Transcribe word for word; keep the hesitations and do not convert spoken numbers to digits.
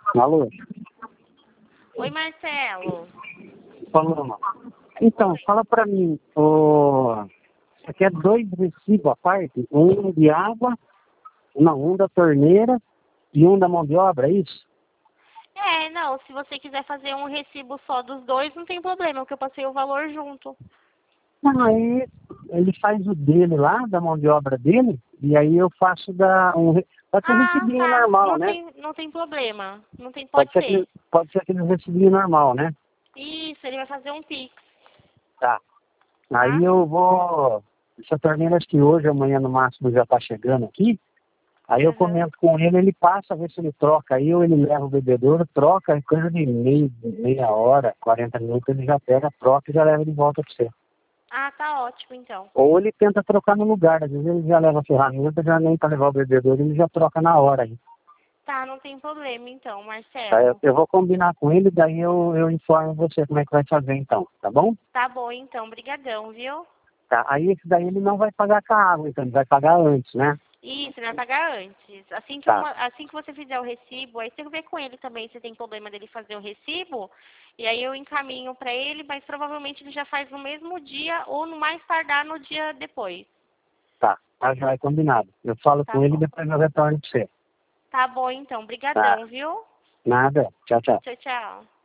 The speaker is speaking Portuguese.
Alô? Oi, Marcelo. Falou, mano. Então, fala pra mim, o... você quer dois recibos à parte? Um de água, não, um da torneira e um da mão de obra, é isso? É, não, se você quiser fazer um recibo só dos dois, não tem problema, porque eu passei o valor junto. Não, aí ele faz o dele lá, da mão de obra dele, e aí eu faço da... Um... re- Pode ser Ah, recibinho tá. normal, Não né? tem, não tem problema. Não tem, Pode pode ser ser. aquele, pode ser aquele recibinho normal, né? Isso, ele vai fazer um Pix, Tá. tá? Aí eu vou... Essa torneira acho que hoje, amanhã no máximo já tá chegando aqui. Aí eu Uhum. comento com ele, ele passa, vê se ele troca aí, ou ele leva o bebedouro, troca, é coisa de meia, meia hora, quarenta minutos, ele já pega, troca e já leva de volta para você. Ah, tá ótimo, então. Ou ele tenta trocar no lugar, às vezes ele já leva a ferramenta, já nem para levar o bebedouro, ele já troca na hora aí. Tá, não tem problema, então, Tá, eu, Marcelo. eu vou combinar com ele, daí eu, eu informo você como é que vai fazer então, tá bom? Tá bom, então. Brigadão, viu? Tá, aí esse daí ele não vai pagar com a água, então ele vai pagar antes, né? Isso, ele vai pagar antes. Assim que, eu Tá, ma- assim que você fizer o recibo, aí você vê com ele também se tem problema dele fazer o recibo. E aí eu encaminho pra ele, mas provavelmente ele já faz no mesmo dia ou no mais tardar no dia depois. tá, tá, já é combinado. Eu falo Tá com ele e bom. depois eu retorno pra você. Tá bom, então. Tá, Brigadão, viu? nada, tchau, tchau. Tchau, tchau.